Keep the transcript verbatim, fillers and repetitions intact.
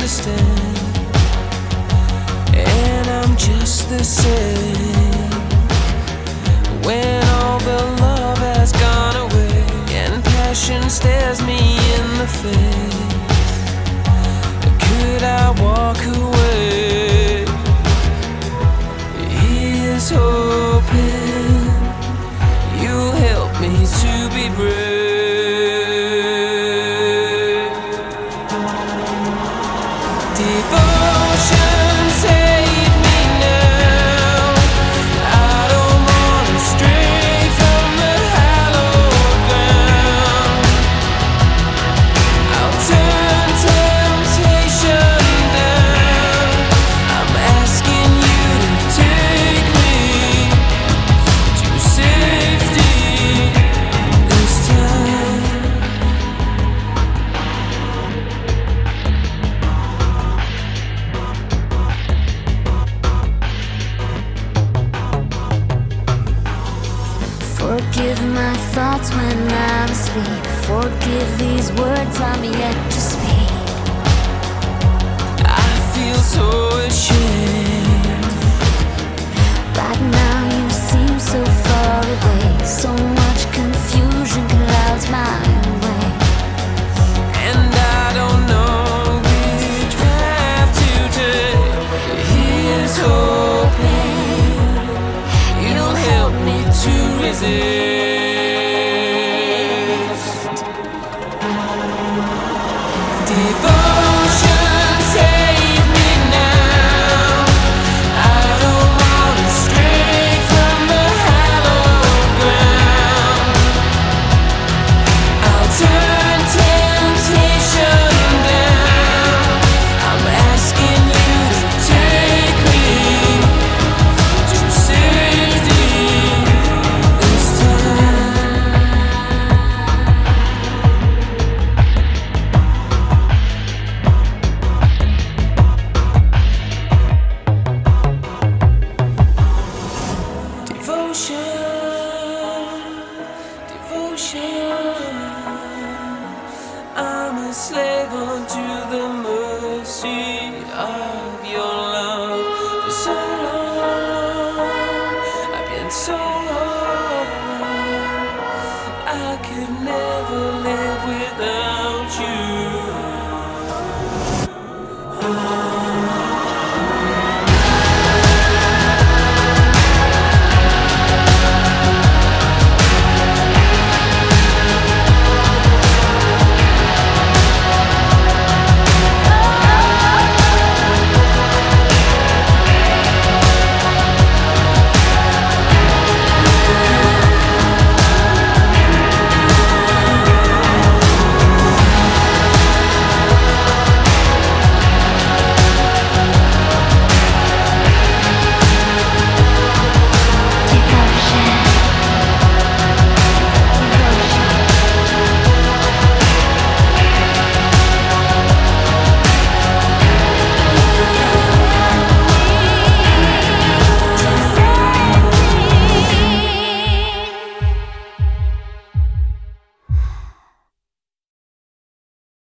understand, and I'm just the same. When all the love has gone away and passion stares me in the face, could I walk away? Here's hoping you'll help me to be brave. Devotion, save me now. I don't wanna stray from the hallowed ground. I'll turn temptation down. I'm asking you to take me to safety this time. Forgive my thoughts when I'm asleep. Forgive these words I'm yet to speak. I feel so ashamed. Right now you seem so far away. So much confusion clouds my way. And I don't know which path to take. Here's hoping you'll help me to resist. Devotion, save me now. I don't wanna stray from the hallowed ground. I'll turn temptation down. I'm asking you to take me to safety this time. Devotion, devotion. I'm a slave unto the mercy of